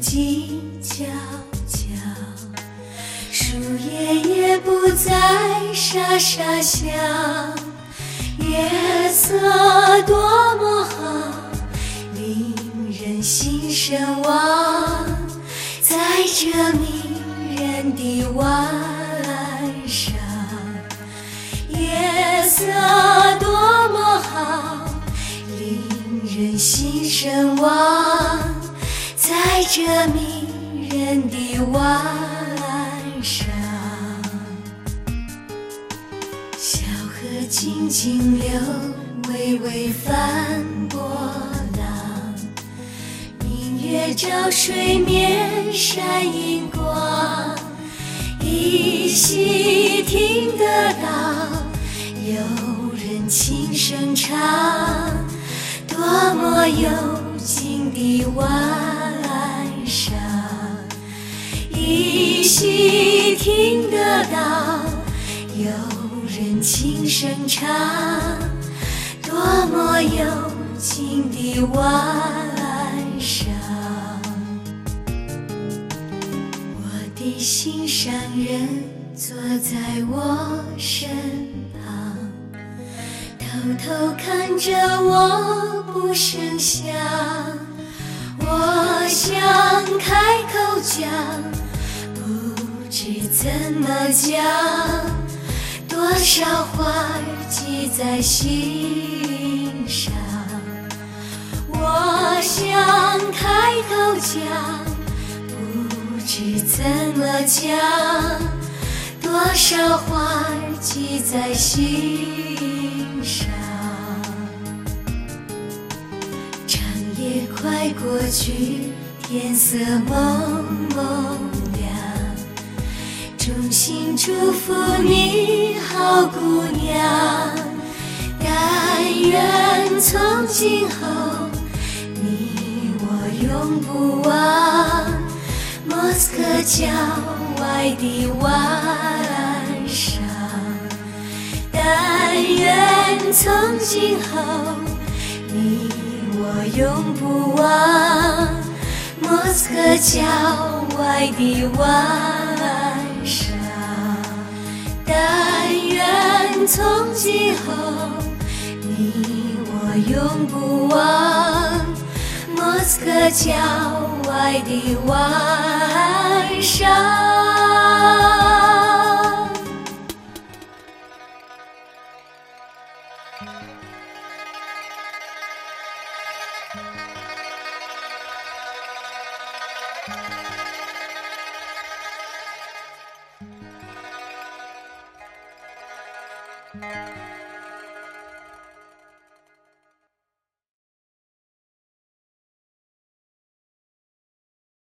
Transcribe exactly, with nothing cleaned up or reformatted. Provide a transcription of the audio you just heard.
静悄悄，树叶也不再沙沙响。月色多么好，令人心神往。在这迷人的晚上，夜色多么好，令人心神往。在这迷人的晚上，小河静静流，微微泛波浪。明月照水面闪银光，依稀听得到有人轻声唱，多么幽静的晚上，依稀听得到有人轻声唱，多么幽静的晚上。我的心上人坐在我身旁，偷偷看着我不声响。我想开口讲，不知怎么讲，多少话儿记在心上。我想开口讲，不知怎么讲，多少话儿记在心上。夜快过去，天色蒙蒙亮，衷心祝福你好姑娘，但愿从今后你我永不忘莫斯科郊外的晚上，但愿从今后你我永不忘莫斯科郊外的晚上，但愿从今后你我永不忘莫斯科郊外的晚上。 Thank you.